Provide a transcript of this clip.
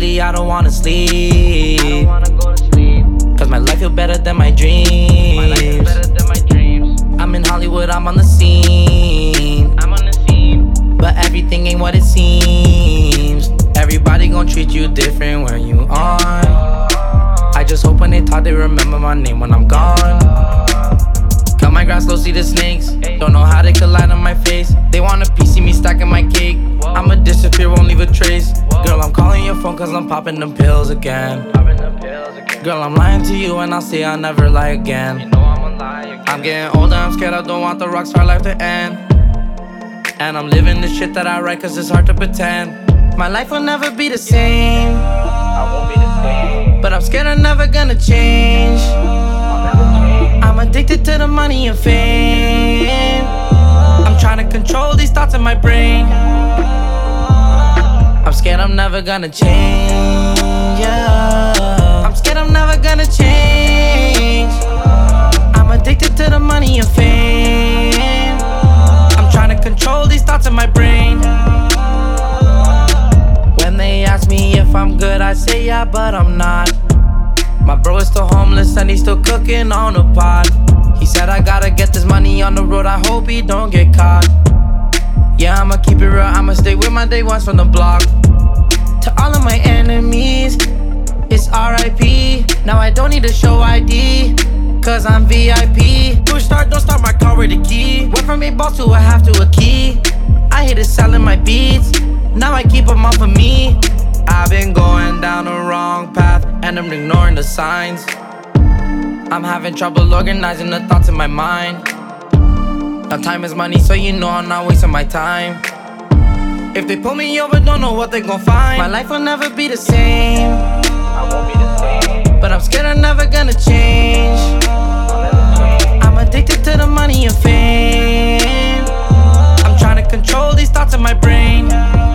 lately I don't wanna sleep. I don't wanna go to sleep. Cause my life feel better than my dreams. My life is better than my dreams. I'm in Hollywood, I'm on the scene. I'm on the scene. But everything ain't what it seems. Everybody gon' treat you different when you on. I just hope when they talk they remember my name when I'm gone. Cut my grass low, see the snakes. Don't know how they collide on my face. They want a piece, see me stacking my cake. I'ma disappear, won't leave a trace. Girl, I'm calling your phone cause I'm popping them pills again. Popping the pills again. Girl, I'm lying to you and I'll say I'll never lie again. You know I'm a liar again. I'm getting older, I'm scared, I don't want the rockstar life to end. And I'm living the shit that I write cause it's hard to pretend. My life will never be the same, I won't be the same. but I'm scared I'm never gonna change. I'll never change. I'm addicted to the money and fame. I'm trying to control these thoughts in my brain. I'm scared I'm never gonna change, yeah. I'm scared I'm never gonna change. I'm addicted to the money and fame. I'm trying to control these thoughts in my brain. When they ask me if I'm good, I say yeah, but I'm not. My bro is still homeless and he's still cooking on the pot. He said I gotta get this money on the road, I hope he don't get caught. Yeah, I'ma keep it real, I'ma stay with my day ones from the block. To all of my enemies, it's R.I.P. Now I don't need to show ID, cause I'm VIP. Push start, don't start my car with a key. Went from a boss to a half to a key. I hated selling my beats, now I keep them off of me. I've been going down the wrong path, and I'm ignoring the signs. I'm having trouble organizing the thoughts in my mind. Now time is money, so you know I'm not wasting my time. If they pull me over, don't know what they gon' find. My life will never be the same, I won't be the same. but I'm scared I'm never gonna change. I'll never change. I'm addicted to the money and fame. I'm trying to control these thoughts in my brain.